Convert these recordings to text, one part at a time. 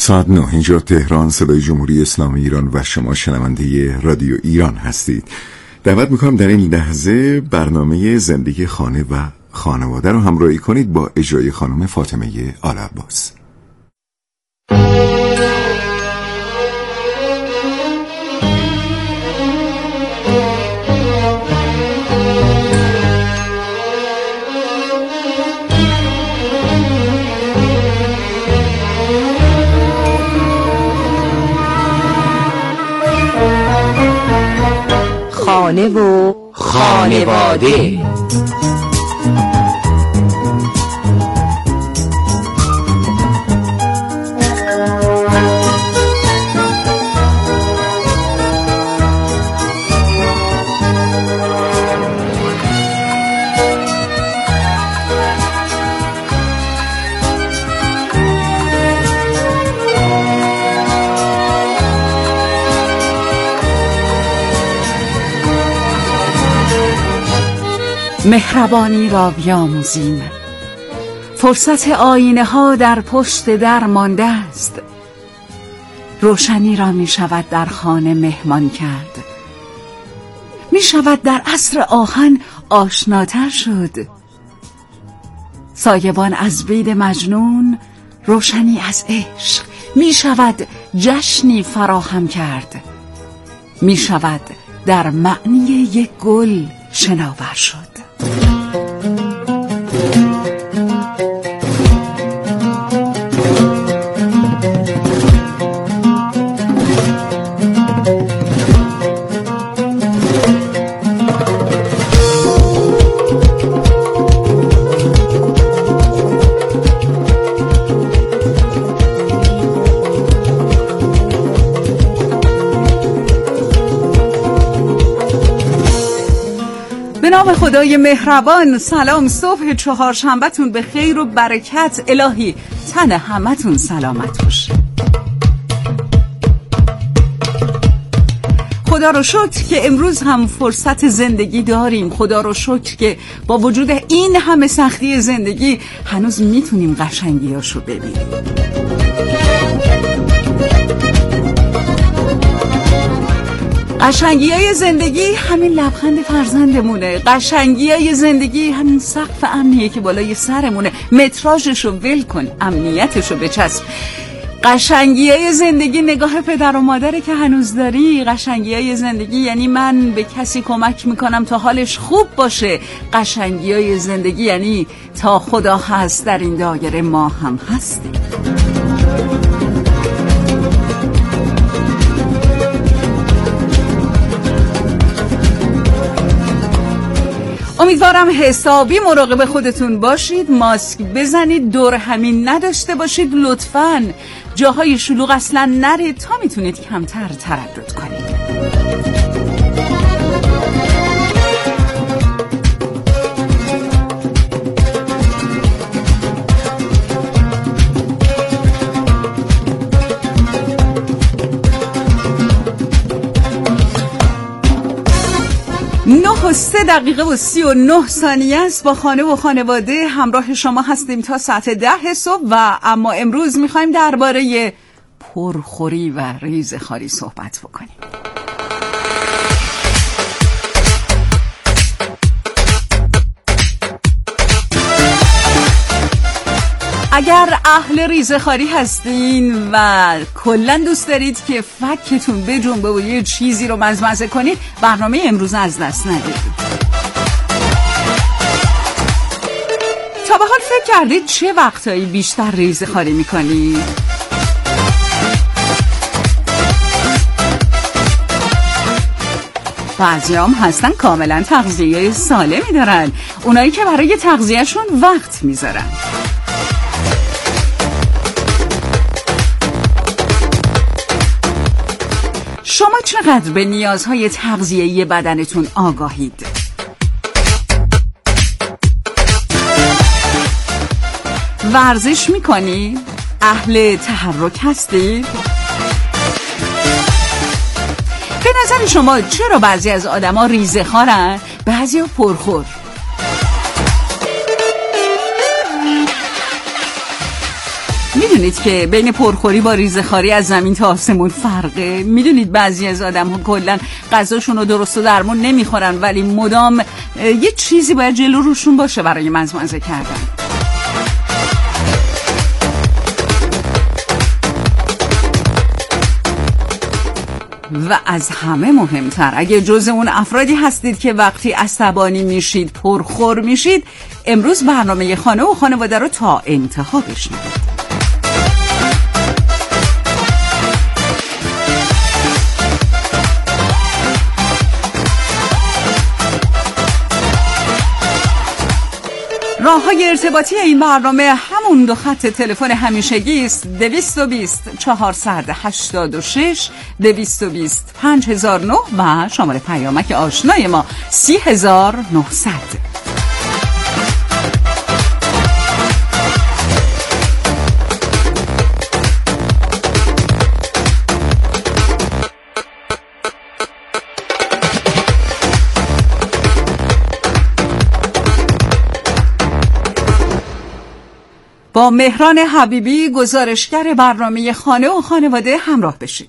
ساعت 9 اینجا تهران، صدای جمهوری اسلامی ایران و شما شنونده رادیو ایران هستید. دعوت میکنم در این لحظه برنامه زندگی خانه و خانواده رو همراهی کنید با اجرای خانم فاطمه آل عباس. خانه و خانواده. مهربانی را بیاموزیم. فرصت آینه ها در پشت در مانده است. روشنی را می شود در خانه مهمان کرد. می شود در عصر آهن آشناتر شد. سایبان از بید مجنون، روشنی از عشق. می شود جشنی فراهم کرد. می شود در معنی یک گل شناور شد. به نام خدای مهربان. سلام، صبح چهارشنبه‌تون به خیر و برکت. الهی تن همتون سلامت باشه. خدا رو شکر که امروز هم فرصت زندگی داریم. خدا رو شکر که با وجود این همه سختی زندگی هنوز میتونیم قشنگیاشو ببینیم. قشنگیای زندگی همین لبخند فرزندمونه. قشنگیای زندگی همین سقف امنیه که بالای سرمونه. متراژشو ول کن، امنیتشو بچسب. قشنگیای زندگی نگاه پدر و مادره که هنوز داری. قشنگیای زندگی یعنی من به کسی کمک میکنم تا حالش خوب باشه. قشنگیای زندگی یعنی تا خدا هست در این دایره ما هم هستیم. امیدوارم حسابی مراقب خودتون باشید. ماسک بزنید، دور همین نداشته باشید لطفاً. جاهای شلوغ اصلا نرید تا میتونید کمتر تردد کنید. و 3 دقیقه و 39 ثانیه است. با خانه و خانواده همراه شما هستیم تا ساعت 10 صبح و اما امروز میخوایم درباره پرخوری و ریزخواری صحبت بکنیم. اگر اهل ریزخواری هستین و کلا دوست دارید که فکتون بجنبه و یه چیزی رو مزمزه کنید، برنامه امروز از دست ندید. تا به حال فکر کردید چه وقتایی بیشتر ریزخواری میکنید؟ بعضی هم هستن کاملا تغذیه سالمی دارن، اونایی که برای تغذیهشون وقت میذارن. شما چقدر به نیازهای تغذیه‌ای بدنتون آگاهید؟ ورزش میکنید؟ اهل تحرک هستید؟ به نظر شما چرا بعضی از آدما ریزه‌خوارن، بعضیا پرخور؟ میدونید که بین پرخوری با ریزه‌خواری از زمین تا آسمون فرقه؟ میدونید بعضی از آدم‌ها کلاً غذاشون رو درست و درمون نمیخورن، ولی مدام یه چیزی باید جلو روشون باشه برای مزمزه کردن. و از همه مهمتر، اگه جزء اون افرادی هستید که وقتی عصبانی میشید پرخور میشید، امروز برنامه خانه و خانواده رو تا انتها بشنوید. راه‌های ارتباطی این برنامه همون دو خط تلفن همیشگی است: 220 486 220 5009 و شماره پیامک آشنای ما 30900. با مهران حبیبی، گزارشگر برنامه خانه و خانواده، همراه بشید.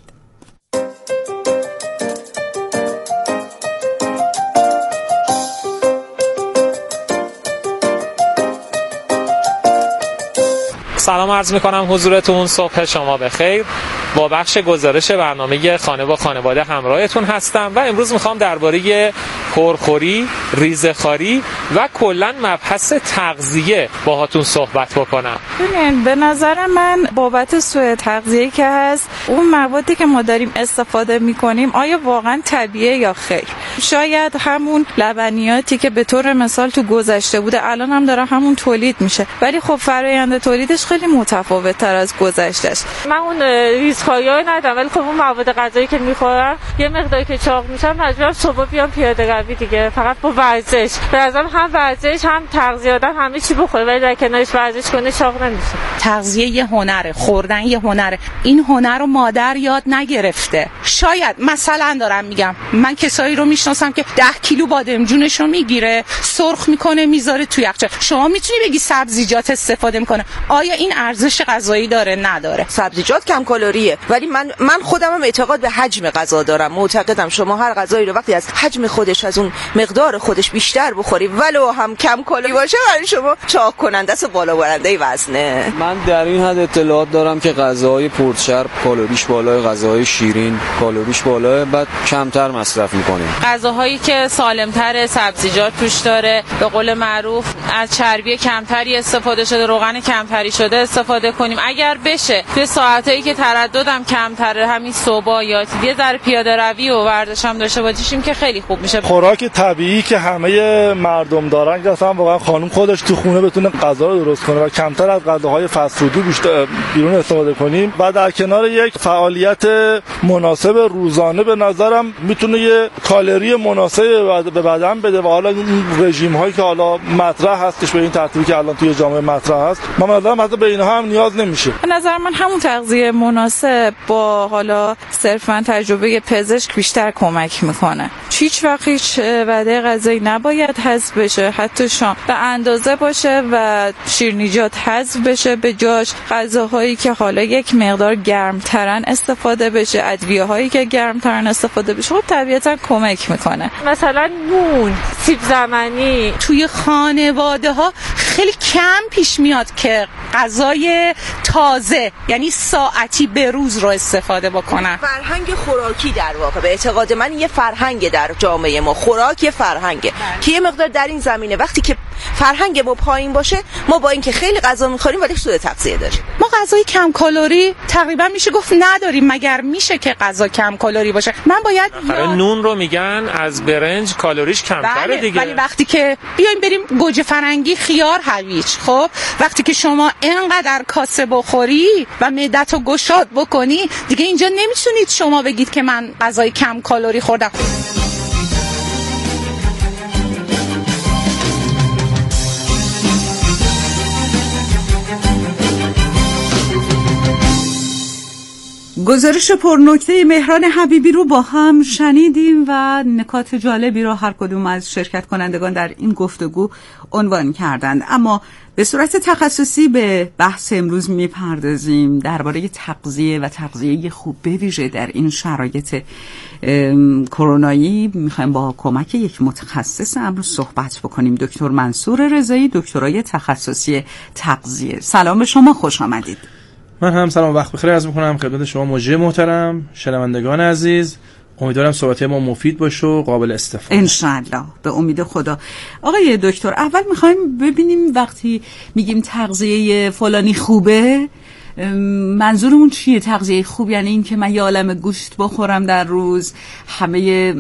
سلام عرض میکنم حضورتون، صبح شما بخیر. با بخش گزارش برنامه خانه و خانواده همراهتون هستم و امروز میخوام درباره پرخوری، ریزه‌خواری و کلاً مبحث تغذیه باهاتون صحبت بکنم. ببین، به نظر من بابت سوء تغذیه‌ای که هست، اون موادی که ما داریم استفاده میکنیم آیا واقعا طبیعیه یا خیر؟ شاید همون لبنیاتی که به طور مثال تو گذشته بوده الان هم داره همون تولید میشه، ولی خب فرآیند تولیدش خیلی متفاوت تر از گذشتهش. من اون ریزخواری ندارم، ولی خب اون مواد غذایی که میخورم یه مقداری که چاق میشم مجبورم صبح بیام پیاده روی دیگه، فقط با ورزش. به نظرم هم ورزش هم تغذیه آدم همه چی بخوره ولی در کنارش ورزش کنه چاق نمیشه. تغذیه یه هنره، خوردن یه هنره. این هنر رو مادر یاد نگرفته. شاید مثلا دارم میگم، من کسایی رو میشناسم که 10 کیلو بادمجونشو میگیره، سرخ میکنه میذاره تو یخچال. شما میتونی بگی سبزیجات استفاده میکنه، آیا این ارزش غذایی داره؟ نداره. سبزیجات کم کالریه، ولی من خودم هم اعتقاد به حجم غذا دارم. معتقدم شما هر غذایی رو وقتی از حجم خودش، از اون مقدار خودش بیشتر بخوری ولو هم کم کالری باشه، برای شما چاق کننده است و بالا برنده وزنه. من در این حد اطلاعات دارم که غذاهای پرچرب کالریش بالاه، غذاهای شیرین کالریش بالاه، بعد کمتر مصرف میکنیم. غذاهایی که سالم‌تر، سبزیجات توش داره، به قول معروف از چربی کمتری استفاده شده، روغن کمتری شده استفاده کنیم. اگر بشه توی ساعتایی که ترددم کمتره، همین صبح یا یه ذره پیاده روی و ورزش هم داشته باشیم که خیلی خوب میشه. خوراک طبیعی که همه مردم دارن، که اصلا واقعا خانم خودش تو خونه بتونه غذا رو درست کنه و کمتر از غذاهای فست فودی بیرون استفاده کنیم و در کنار یک فعالیت مناسب روزانه، به نظرم میتونه یه کالری مناسب به بدن بده. و حالا این رژیم هایی که حالا مطرح هستش به این ترتیبی که الان توی جامعه مطرح هست، من نظرم حتی به اینها هم نیاز نمیشه. به نظر من همون تغذیه مناسب با حالا صرفا تجربه پزشک بیشتر کمک میکنه. هیچ وقت هیچ وعده غذایی نباید حذف بشه، حتی شام به اندازه باشه و شیرینیجات حذف بشه، به جاش غذاهایی که حالا یک مقدار گرمترن استفاده بشه، ادویه‌هایی که گرمترن استفاده بشه. خب طبیعتا کمک میکنه. مثلا نون، سیب زمینی. توی خانواده ها خیلی کم پیش میاد که غذای تازه، یعنی ساعتی به روز رو استفاده بکنن. فرهنگ خوراکی در واقع به اعتقاد من یه فرهنگ در جامعه ما، خوراک فرهنگه که یه مقدار در این زمینه وقتی که فرهنگ ما پایین باشه، ما با اینکه خیلی غذا می‌خوریم ولی سوء تغذیه داریم. ما غذای کم کالری تقریبا میشه گفت نداریم. مگر میشه که غذا کم کالری باشه؟ من باید نون رو میگن از برنج کالریش کمتره دیگه. ولی وقتی که بیایم بریم گوجه فرنگی، خیار، هویج، خب وقتی که شما اینقدر کاسه بخوری و معدتو گشاد بکنی دیگه، اینجا نمیتونید شما بگید که من غذای کم کالری خوردم. گزارش پرنکته مهران حبیبی رو با هم شنیدیم و نکات جالبی رو هر کدوم از شرکت کنندگان در این گفتگو عنوان کردند. اما به صورت تخصصی به بحث امروز میپردازیم درباره تغذیه و تغذیه خوب به ویژه در این شرایط کرونایی. میخوایم با کمک یک متخصص امروز صحبت بکنیم، دکتر منصور رضایی، دکترای تخصصی تغذیه. سلام به شما، خوش آمدید. من هم سلام، وقت بخیر عرض میکنم خدمت شما مجری محترم، شنوندگان عزیز. امیدوارم صحبت ما مفید باشه و قابل استفاده. انشالله، به امید خدا. آقای دکتر، اول میخوایم ببینیم وقتی میگیم تغذیه فلانی خوبه، منظورمون چیه؟ تغذیه خوب یعنی این که من یه عالمه گوشت بخورم در روز، همه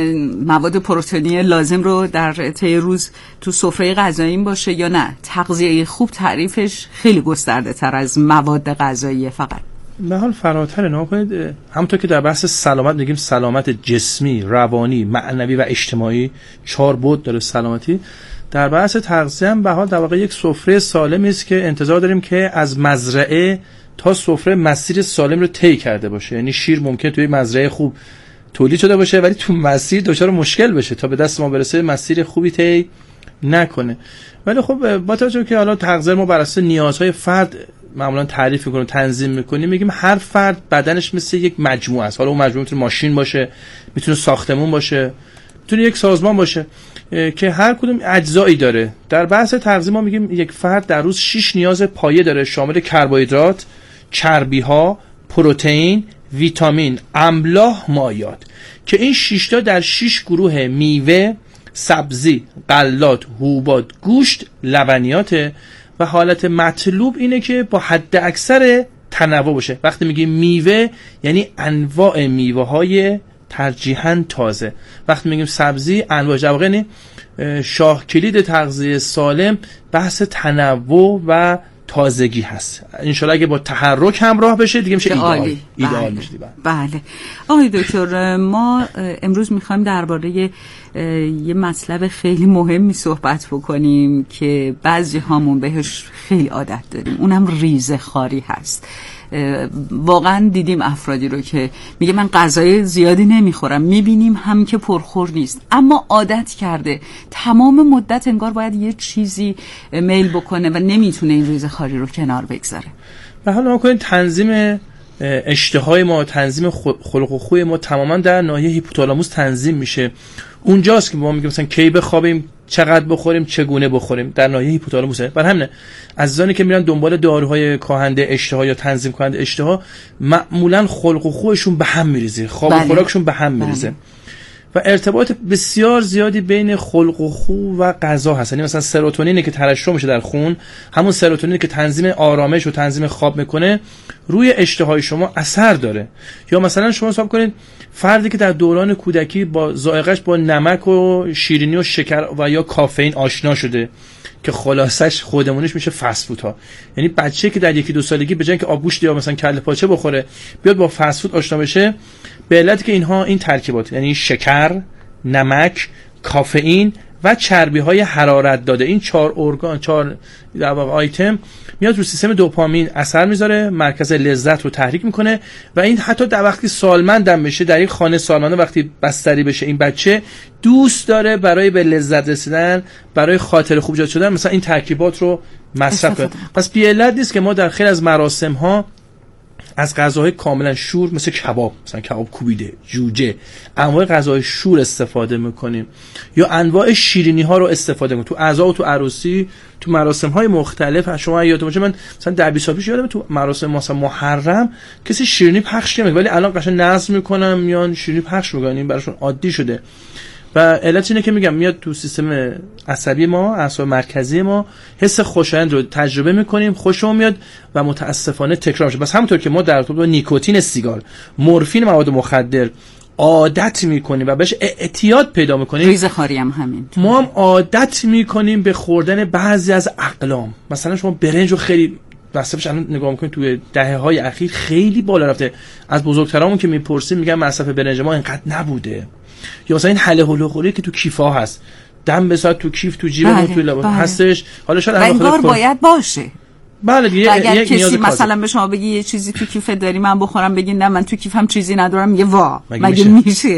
مواد پروتئینی لازم رو در طی روز تو سفره غذاییم باشه، یا نه تغذیه خوب تعریفش خیلی گسترده تر از مواد غذایی فقط؟ به حال فراتر نگاه کنید، همونطور که در بحث سلامت میگیم سلامت جسمی، روانی، معنوی و اجتماعی، 4 بعد داره سلامتی. در بحث تغذیه هم به حال در واقع یک سفره سالمی است که انتظار داریم که از مزرعه تا سفره مسیر سالم رو طی کرده باشه. یعنی شیر ممکن توی مزرعه خوب تولید شده باشه ولی تو مسیر دچار مشکل بشه تا به دست ما برسه، مسیر خوبی طی نکنه. ولی خب با توجه که حالا تغذیه ما بر اساس نیازهای فرد معمولا تعریف میکنیم، تنظیم میکنیم، میگیم هر فرد بدنش مثل یک مجموعه است. حالا اون مجموعه میتونه ماشین باشه، میتونه ساختمون باشه، میتونه یک سازمان باشه که هر کدوم اجزایی داره. در بحث تغذیه ما میگیم یک فرد در روز 6 نیاز پایه داره، شامل کربوهیدرات، چربی ها، پروتئین، ویتامین، املاح، مایعات، که این 6 تا در 6 گروه میوه، سبزی، غلات، حبوبات، گوشت، لبنیات. و حالت مطلوب اینه که با حد اکثر تنوع باشه. وقتی میگیم میوه یعنی انواع میوه های ترجیحاً تازه. وقتی میگیم سبزی، انواع جوقه. شاه کلید تغذیه سالم بحث تنوع و تازگی هست. انشالله اگه با تحرک همراه بشه دیگه میشه ایدئال میشه. بله. آقای دکتر، ما امروز میخوایم درباره یه مطلب خیلی مهمی صحبت بکنیم که بعضی هامون بهش خیلی عادت داریم، اونم ریزه خواری هست. واقعا دیدیم افرادی رو که میگه من غذای زیادی نمیخورم، میبینیم هم که پرخور نیست، اما عادت کرده تمام مدت انگار باید یه چیزی میل بکنه و نمیتونه این ریزه خواری رو کنار بگذاره. به حال ما کنیم تنظیم اشتهای ما، تنظیم خلق و خوی ما تماما در ناحیه هیپوتالاموس تنظیم میشه. اونجاست که ما میگیم مثلا کی بخوابیم، چقدر بخوریم، چگونه بخوریم، در ناحیه هیپوتالاموسه. برای همین عزیزانی که میرن دنبال داروهای کاهنده اشتها یا تنظیم کننده اشتها، معمولا خلق و خوشون به هم میریزه، خواب و خوراکشون به هم میریزه و ارتباط بسیار زیادی بین خلق و خو و غذا هست. یعنی مثلا سروتونینی که ترشح میشه در خون، همون سروتونینی که تنظیم آرامش و تنظیم خواب میکنه، روی اشتهای شما اثر داره. یا مثلا شما حساب کنید فردی که در دوران کودکی با ذائقه‌اش با نمک و شیرینی و شکر و یا کافئین آشنا شده که خلاصش خودمونش میشه فست فود ها. یعنی بچه‌ای که در 1-2 سالگی به جای اینکه آبگوشت یا مثلا کله پاچه بخوره بیاد با فست فود آشنا بشه، به علتی که اینها این ترکیبات، یعنی شکر، نمک، کافئین و چربی های حرارت داده، این 4 در واقع آیتم میاد رو سیستم دوپامین اثر میذاره، مرکز لذت رو تحریک میکنه و این حتی در وقتی سالمندم بشه، در یک خانه سالمنده وقتی بستری بشه، این بچه دوست داره برای به لذت رسیدن، برای خاطر خوب جات شدن مثلا این ترکیبات رو مصرف کنه. پس بی علت نیست که ما در خیلی از مراسم ها از غذاهای کاملا شور مثل کباب، مثلا کباب کوبیده، جوجه، انواع غذاهای شور استفاده میکنیم یا انواع شیرینی ها رو استفاده میکنیم تو عزا و تو عروسی، تو مراسم های مختلف. شما یادتون باشه من مثلا 10-20 سال پیش یادم تو مراسم مثلا محرم کسی شیرینی پخش نمیکنه، ولی الان قشنگ نظم میکنن میان شیرینی پخش میکنن، این براشون عادی شده. و علت اینه که میگم میاد تو سیستم عصبی ما، اعصاب مرکزی ما، حس خوشایند رو تجربه میکنیم، خوشمون میاد و متاسفانه تکرار میشه. بس همونطور که ما در ارتباط با نیکوتین سیگار، مورفین، مواد مخدر عادت میکنیم و بهش اعتیاد پیدا میکنیم، ریزه خواری هم همین، ما هم عادت میکنیم به خوردن بعضی از اقلام. مثلا شما برنج رو خیلی مصرفش الان نگاه میکنید توی دهه‌های اخیر خیلی بالا رفته. از بزرگترامون که میپرسیم میگن مصرف برنج ما اینقدر نبوده. یا مثلا این حله هلو خوری که تو کیفا هست، دم بسات تو کیف، تو جیبمون، تو لباس هستش. حالا شاید انگار باید باشه. بله دیگه. اگر کسی مثلا به شما بگی یه چیزی تو کیفت داری من بخورم، بگی نه من تو کیفم چیزی ندارم، میگه وا مگه میشه؟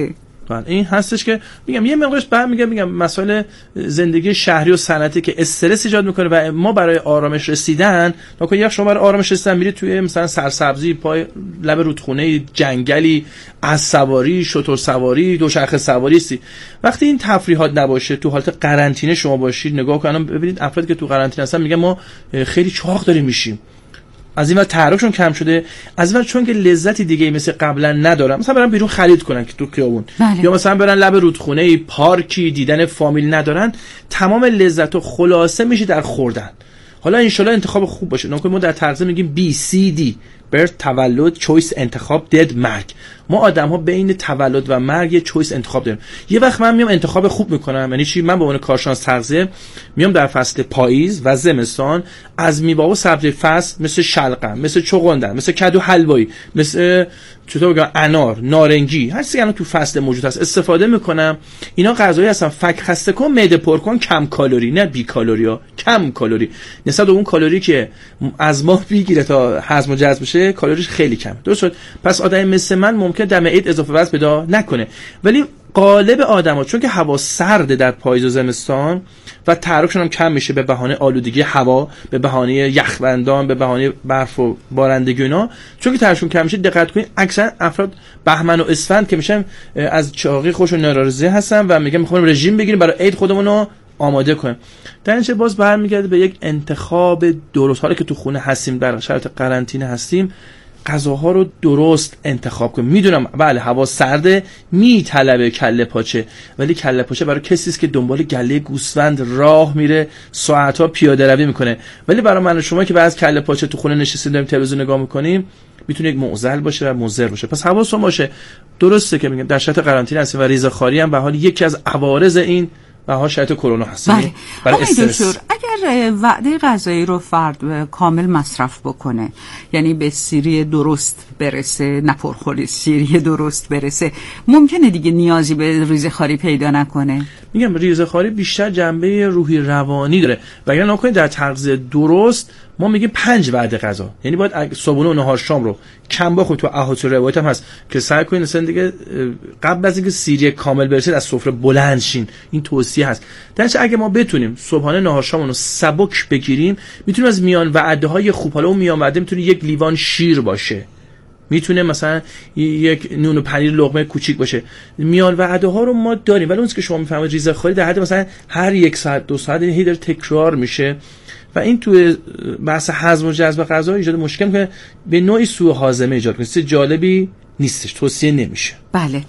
بله این هستش که میگم یه مقدارش میگم مسائل زندگی شهری و صنعتی که استرس ایجاد میکنه و ما برای آرامش رسیدن شما برای آرامش رسیدن میرید توی مثلا سرسبزی پای لب رودخونه جنگلی، از سواری، شتر سواری، دوچرخه سواری سی. وقتی این تفریحات نباشه تو حالت قرنطینه شما باشید نگاه کنم ببینید افرادی که تو قرنطینه هستن میگن ما خیلی چاق داریم میشیم. از این ور تحرکشون کم شده، از این ور چون که لذتی دیگه مثل قبلا ندارن، مثلا برن بیرون خرید کنن که تو خیابون یا مثلا برن لب رودخونه پارکی دیدن فامیل ندارن، تمام لذت و خلاصه میشه در خوردن. حالا انشالله انتخاب خوب باشه. ما در تغذیه میگیم BCD برث تولد، چویس انتخاب، دد مرگ. ما آدم‌ها بین تولد و مرگ یه چویس انتخاب داریم. یه وقت من میام انتخاب خوب میکنم، یعنی چی؟ من به عنوان کارشناس تغذیه میام در فصل پاییز و زمستان از میوه و سبزی فصل مثل شلغم، مثل چغندر، مثل کدو حلوایی، مثل چطور بگم انار، نارنگی، هر چیزی که تو فصل موجود هست استفاده میکنم. اینا غذایی هستن فک خسته کن، معده پر کن، کم کالری، نه بی کالری ها، کم کالری. نسبت به اون کالری که از ما میگیره تا هضم و جذب بشه کالریش خیلی کمه. درست شد؟ پس آدم مثل من ممکن دم عید اضافه وزن پیدا نکنه، ولی غالب آدما چون که هوا سرده در پاییز و زمستان و تحرکشون هم کم میشه به بهانه آلودگی هوا، به بهانه یخبندان، به بهانه برف و بارندگی اینا، چون که تحرکشون کم میشه دقت کنید اکثر افراد بهمن و اسفند که میشن از چاقی خودشون ناراضی هستن و میگن میخوایم رژیم بگیریم برای عید خودمون رو آماده کنیم. در نتیجه باز برمیگرده به یک انتخاب درست. حالا که تو خونه هستیم در شرایط قرنطینه هستیم غذاها رو درست انتخاب کنیم. میدونم بله هوا سرده میطلبه کله پاچه، ولی کله پاچه برای کسی است که دنبال گله گوسفند راه میره ساعت‌ها پیاده روی میکنه، ولی برای من و شما که بعد کله پاچه تو خونه نشستیم داریم تلویزیون نگاه میکنیم میتونه یک معضل باشه و مضر باشه. پس حواستون باشه. درسته که میگم در شرایط قرنطینه هستیم و ریزه‌خواری هم به حال یکی از عوارض این و شرایط کرونا هست. بله. برای استرس. اگر وعده غذایی رو فرد کامل مصرف بکنه، یعنی به سیری درست برسه، نه پرخوری، سیری درست برسه، ممکنه دیگه نیازی به ریزه‌خواری پیدا نکنه. میگم ریزه‌خواری بیشتر جنبه روحی روانی داره و اگر نکنید در تغذیه درست ما میگیم 5 وعده غذا، یعنی باید صبحونه و نهار شام رو کم بخورید. تو احادیث روایت هم هست که سعی کنید مثلا دیگه قبل از اینکه سیری کامل برسید از سفره بلند شین. این توصیه هست. درنچه اگه ما بتونیم صبحانه نهار شامون رو سبک بگیریم میتونیم از میان وعده های خوب، حالا اون میان وعده میتونه یک لیوان شیر باشه، میتونه مثلا یک نون و پنیر لقمه کوچیک باشه. میان وعده ها رو ما داریم، ولی اون که شما میفهمید ریزه‌خواری در حد مثلا هر 1 ساعت 2 ساعت هی داره تکرار میشه و این توی بحث هضم و جذب غذا ایجاد مشکل میکنه، به نوعی سوء هاضمه ایجاد میکنه. چیز جالبی نیستش، توصیه نمیشه. بله.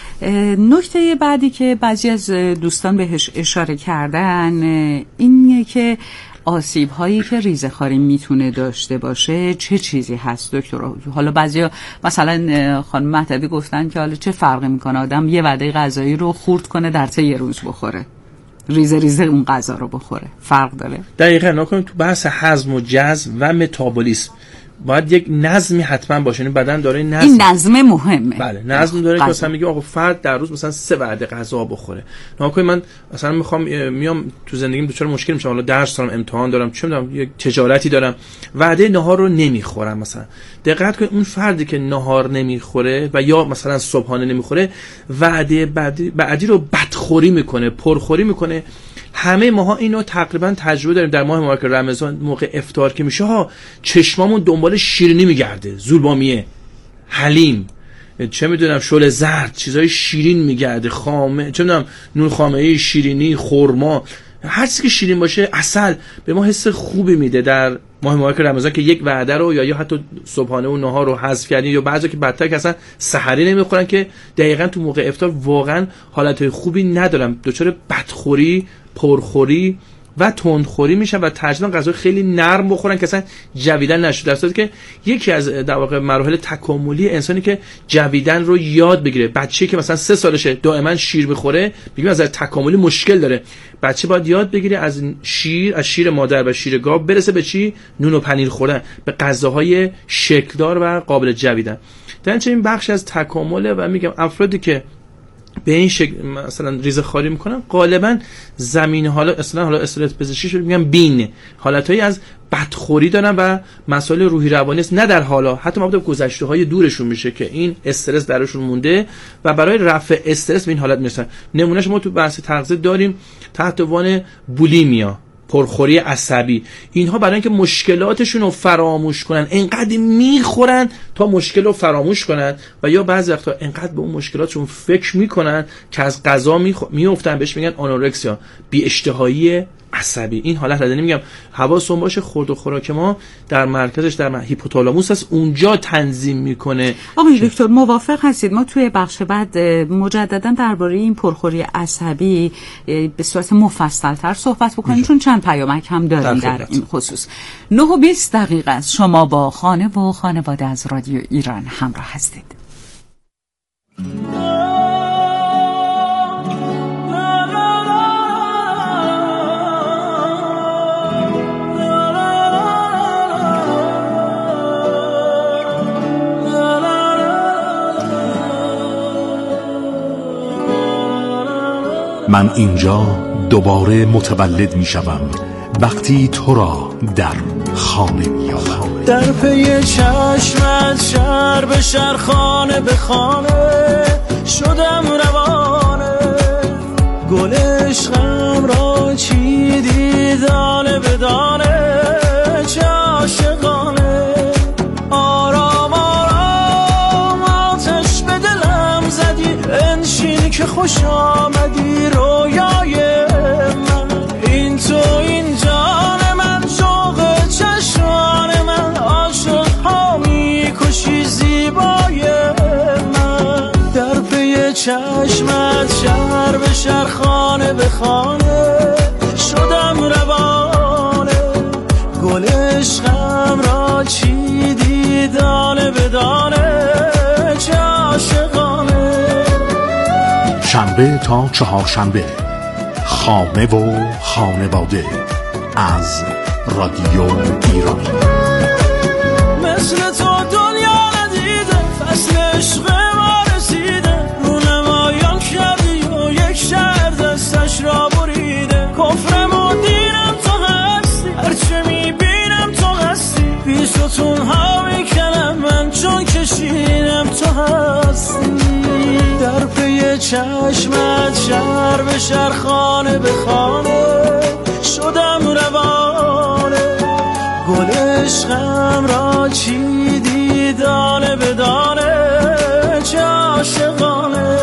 نکته بعدی که بعضی از دوستان بهش اشاره کردن اینه که آسیب هایی که ریزه‌خواری میتونه داشته باشه چه چیزی هست دکتر؟ حالا بعضیا مثلا خانم مهدوی گفتن که حالا چه فرقی میکنه آدم یه وعده غذایی رو خورد کنه در طی یه روز بخوره، ریزه اون غذا رو بخوره، فرق داره؟ دقیقاً. نکنید تو بحث هضم و جذب و متابولیسم باید یک نظمی حتما باشه. این بدن داره نظم، این نظم مهمه. بله نظم داره که مثلا میگه آقا فرد در روز مثلا 3 وعده غذا بخوره. نکنید من مثلا میام تو زندگیم دچار مشکل میشم، حالا درس دارم، امتحان دارم، چه میدونم یک تجارتی دارم، وعده نهار رو نمیخورم مثلا. دقت کنید اون فردی که نهار نمیخوره و یا مثلا صبحانه نمیخوره وعده بعدی رو بدخوری میکنه، پرخوری میکنه. همه ماها اینو تقریبا تجربه داریم. در ماه مبارک رمضان موقع افطار که میشه چشمامون دنبال شیرینی میگرده، زولبامیه، حلیم، چه میدونم شل زرد، چیزای شیرین میگرده، خامه، چه میدونم نون خامه‌ای، شیرینی، خرما، هر چیزی که شیرین باشه، عسل به ما حس خوبی میده. در ماه مبارک رمضان که یک وعده رو یا حتی صبحانه و نهار رو حذف کردین، یا بعضی که بدتر که اصلا سحری نمیخورن که دقیقاً تو موقع افطار واقعا حالتهای خوبی ندارن، دچار بدخوری، پرخوری و تندخوری میشن و ترجیحاً غذا خیلی نرم بخورن که اصلا جویدن نشه. در صورتی که یکی از در واقع مراحل تکاملی انسانی که جویدن رو یاد بگیره. بچه‌ای که مثلا 3 سالشه دائما شیر بخوره میگیم از تکاملی مشکل داره. بچه باید یاد بگیره از شیر مادر و شیر گاو برسه به چی؟ نون و پنیر خوردن، به غذاهای شکلدار و قابل جویدن. در این بخش از تکامله و میگم افرادی که به این شکل مثلا ریزه خالی میکنن، غالبا زمین حالا اصطلاح پزشکی شده میگن بین حالتایی از بدخوری دارن و مسائل روحی روانی است، نه در حالا حتی مبادا گذشته‌های دورشون میشه که این استرس درشون مونده و برای رفع استرس به این حالت میرسن. نمونهش ما تو بحث تغذیه داریم تحت عنوان بولیمیا، پرخوری عصبی. اینها برای اینکه مشکلاتشون رو فراموش کنن انقدر میخورن تا مشکل رو فراموش کنن و یا بعضی وقتا انقدر به اون مشکلاتشون فکر میکنن که از غذا میافتن، بهش میگن آنورکسیا، بی اشتهایی عصبی. این حالت رو میگم حواستون باشه خورد و خوراک ما در مرکزش در هیپوتالاموس است، اونجا تنظیم میکنه. آقای دکتر موافق هستید ما توی بخش بعد مجددا درباره این پرخوری عصبی به صورت مفصل‌تر صحبت بکنیم چون چند پیامک هم داریم در این خصوص. 9:20 است. شما با خانه و خانواده از رادیو ایران همراه هستید. من اینجا دوباره متولد می شوم وقتی تو را در خانه می آورم. در پی چشمت شهر به شهر خانه به خانه شدم روانه، گل عشقم را چیدی دانه به دانه، چه عاشقانه. آرام آرام آتش به دلم زدی، انشین که خوش آمدی رویای من. این تو این جان من، شوق چشمان من، عاشق ها میکشی زیبای من. در پی چشمت شهر به شهر خانه به خانه شدم روانه، گل عشقم را چیدی دانه به دانه، چه عاشقانه. شنبه تا چهارشنبه خانه و خانواده از رادیو ایران. مثل تو دنیا ندیده، فصل عشق ما رسیده، رونمایان کردی و یک شهر دستش را بریده. کفرم و دینم تو هستی، هرچه میبینم تو هستی، بی ستون ها میکنم من چون کشیدم تو هستی. در پی چشمت شهر به شهر خانه به خانه شدم روانه، گل عشقم را چیدی دانه به دانه، چه عاشقانه.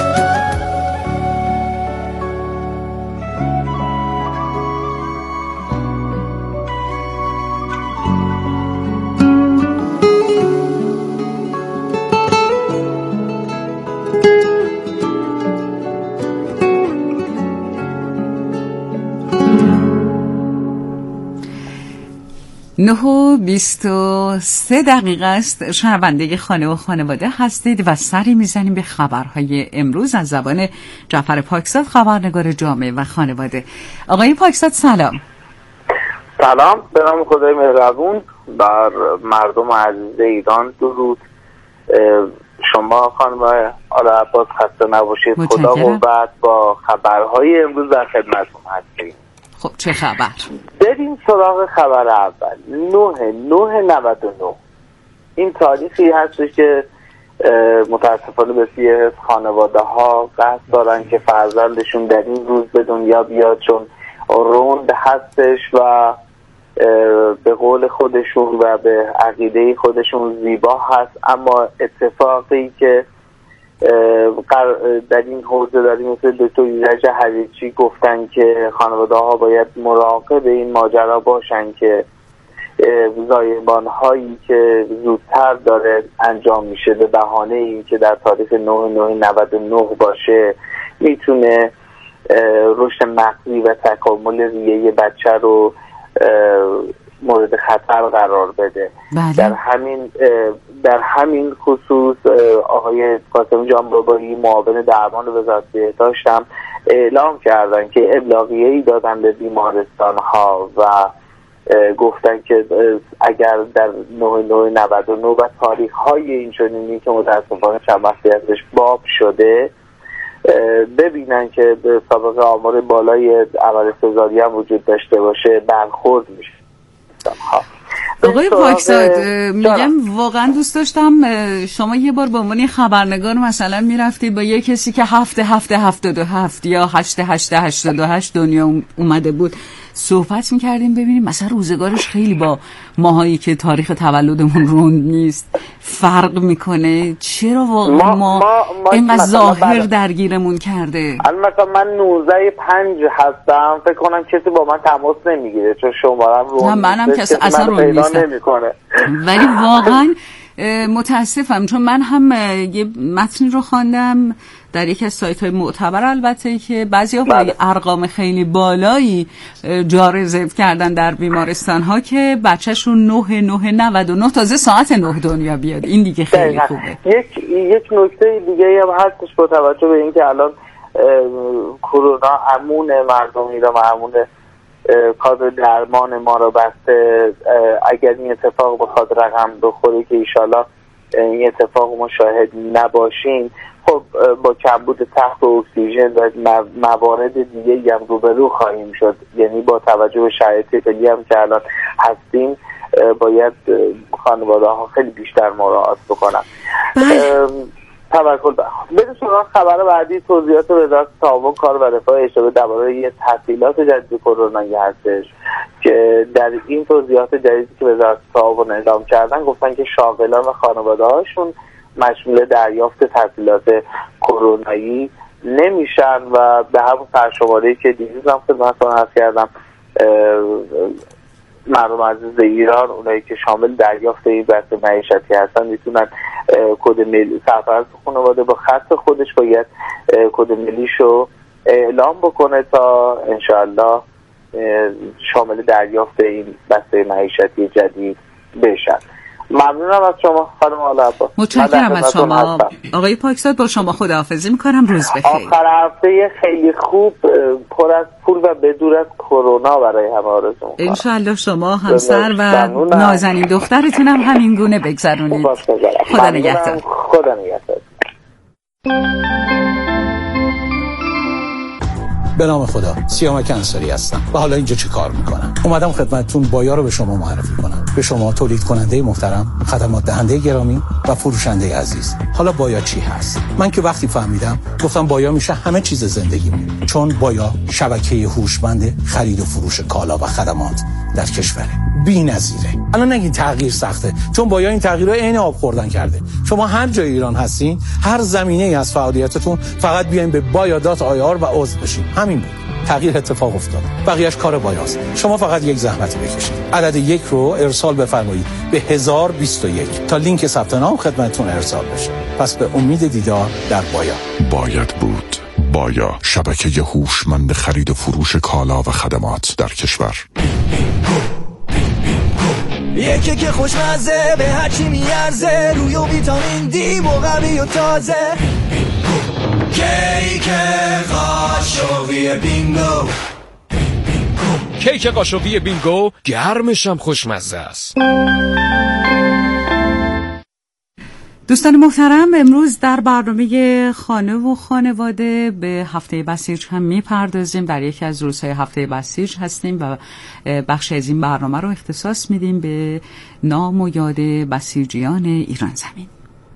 نه و 23 دقیقه است. شنونده خانه و خانواده هستید و سری میزنیم به خبرهای امروز از زبان جعفر پاکزاد، خبرنگار جامعه و خانواده. آقای پاکزاد سلام. سلام، به نام خدای مهربون بر مردم عزیز ایران درود. شما خانم آل عباس خسته نباشید. خدا قوت. با خبرهای امروز در خدمتتون هستیم. خب چه خبر؟ بریم سراغ خبر اول. 9/99 این تاریخی هستش که متاسفانه بسیاری از خانواده ها قصد دارن که فرزندشون در این روز به دنیا بیاد، چون روند هستش و به قول خودشون و به عقیده خودشون زیبا هست. اما اتفاقی که در این حوزه داریم مثل دکتر ایرج حریچی گفتن که خانواده ها باید مراقب این ماجرا باشن که زایمان هایی که زودتر داره انجام میشه به بهانه این که در تاریخ 9/9/99 باشه میتونه رشد مغزی و تکامل ریه بچه رو مورد خطر قرار بده. در همین خصوص آقای قاسم جانبابایی معاون درمان وزارت بهداشت هم اعلام کردن که ابلاغیه‌ای دادن به بیمارستان ها و گفتن که اگر در 9/9/99 و تاریخ های اینچنینی که متاسفانه چند وقتی ازش باب شده ببینن که به سابقه آمار بالای عمل سزاری هم وجود داشته باشه برخورد میشه. آقای پاکزاد میگم واقعا دوست داشتم شما یه بار به عنوان خبرنگار مثلا میرفتید با یه کسی که 7/7/77 یا 8/8/88 دنیا اومده بود صحبت میکردیم ببینیم مثلا روزگارش خیلی با ماهایی که تاریخ تولدمون روند نیست فرق میکنه. چرا واقعا ما اینقدر ظاهر درگیرمون کرده؟ مثلا من 19/5 هستم، فکر کنم کسی با من تماس نمیگیره چون شمارم روند نه منم کسی اصلا روند نیستم، ولی واقعا متاسفم چون من هم یه متنی رو خواندم در یکی از سایت‌های معتبر البته که بعضی‌ها با ارقام خیلی بالایی جا رزرو کردن در بیمارستان‌ها که بچه‌شون 9/9/99 تازه ساعت 9 دنیا بیاد. این دیگه خیلی خوبه. یک نکته دیگه هم هستش با توجه به اینکه الان کرونا امون مردم ایران و امون کادر درمان ما رو بسته، اگر این اتفاق بخواد رقم بخوره که ایشالا این اتفاق ما شاهد نباشیم، خب با کمبود تخت و اکسیژن و موارد دیگه هم روبرو خواهیم شد. یعنی با توجه به شرایط فعلی هم که الان هستیم باید خانواده ها خیلی بیشتر مراعات بکنن. توکل بریم سراغ خبر بعدی. توضیحات وزارت تعاون کار و رفاه اجتماعی درباره یه تحصیلات جدید کرونایی هستش که در این توضیحات جدیدی که وزارت تعاون اعلام کردن گفتن که شاغلان و خانواده هاشون مشمول دریافت تحصیلات کرونایی نمیشن و به همون سرشماره‌ای که دیروز هم خدمتتون عرض کردم مردم عزیز ایران اونایی که شامل دریافت این بسته معیشتی هستن میتونن کد ملی سرپرست خانواده با خط خودش باید کد ملیشو اعلام بکنه تا انشاءالله شامل دریافت این بسته معیشتی جدید بشن. ممنونم از شما خانم آلا عباس. متشکرم از شما آقای پاکزاد. با شما خداحافظی میکنم. روز بخیر. آخر هفته خیلی خوب پر از پول و بدور از کرونا برای همه آرزو میکنم. انشالله شما همسر و نازنین دخترتون هم همین گونه بگذرونید. خدا نگهدار. خدا نگهدار. به نام خدا، سیامک انصاری هستم و حالا اینجا چه کار میکنم؟ اومدم خدمتتون بایا رو به شما معرفی کنم. به شما تولید کننده محترم، خدمات دهنده گرامی و فروشنده عزیز. حالا بایا چی هست؟ من که وقتی فهمیدم گفتم بایا میشه همه چیز زندگیمون، چون بایا شبکه هوشمند خرید و فروش کالا و خدمات در کشوره. بی‌نظیره. الان نگین تغییر سخته، چون بایا این تغییرها عین آب خوردن کرده. شما هر جای ایران هستین، هر زمینه‌ای از فعالیتتون فقط بیاین به بایا.ir و عضو بشین. همین بود. تغییر اتفاق افتاد. بقیه‌اش کار بایاست. شما فقط یک زحمت بکشید. عدد 1 رو ارسال بفرمایید به 1021 تا لینک ثبت نام خدمتتون ارسال بشه. پس به امید دیدار در بایا. باید بود. بایا، شبکه هوشمند خرید و فروش کالا و خدمات در کشور. یکی که خوشمزه به هرچی میارزه، روی و ویتامین دی و قوی و تازه. کیک قاشقی بینگو، کیک قاشقی بینگو گرمش هم خوشمزه است. دوستان محترم، امروز در برنامه خانه و خانواده به هفته بسیج هم میپردازیم. در یکی از روزهای هفته بسیج هستیم و بخش از این برنامه رو اختصاص میدیم به نام و یاد بسیجیان ایران زمین.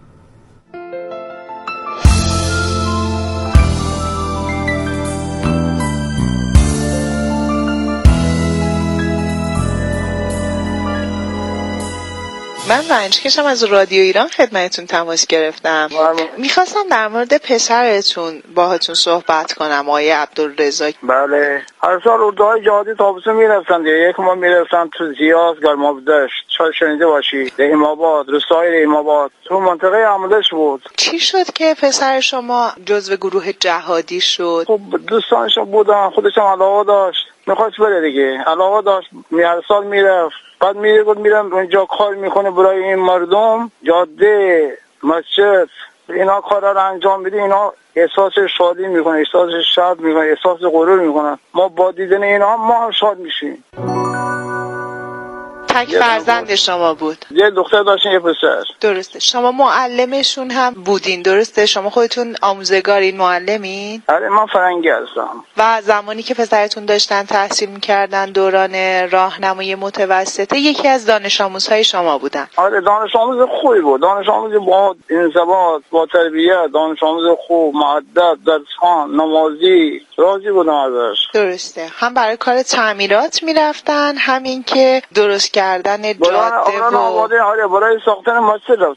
من رنجکشم از رادیو ایران خدمتتون تماس گرفتم. میخواستم در مورد پسرتون باهاتون صحبت کنم، آقای عبدالرضا. بله، هر سال اردوهای جهادی تابستون میرفتن دیگه. یک ما میرفتن تو زیاز، گرمابدشت، شاید شنیده باشی، رحیم‌آباد، روستای رحیم‌آباد، تو منطقه عمودش بود. چی شد که پسر شما جزو گروه جهادی شد؟ خب دوستانش بودن، خودش هم علاقه داشت، میخواست بره دیگه، علاقه داشت، هر سال میرفت. بعد میره گفت میرم اونجا کار میکنه برای این مردم، جاده، مسجد، اینا کارا رو انجام میده. اینا احساس شادی میکنه، احساس شاد میکنه، احساس غرور میکنه. ما با دیدن اینا ما هم شاد میشیم. تک فرزند شما بود؟ یه دختر داشتین یه پسر. درسته. شما معلمشون هم بودین درسته؟ شما خودتون آموزگارین، معلمین؟ آره من فرنگی هستم. و زمانی که پسرتون داشتن تحصیل میکردن دوران راهنمایی متوسطه یکی از دانش آموزهای شما بودن؟ آره دانش آموز خوبی بود، دانش آموز با انضباط، با تربیت، دانش آموز خوب، مؤدب، درسخوان، نمازی، راضی بودم ازش. درسته. هم برای کار تعمیرات میرفتن، همین که درست کردن جاده آره برای ساختن مسجد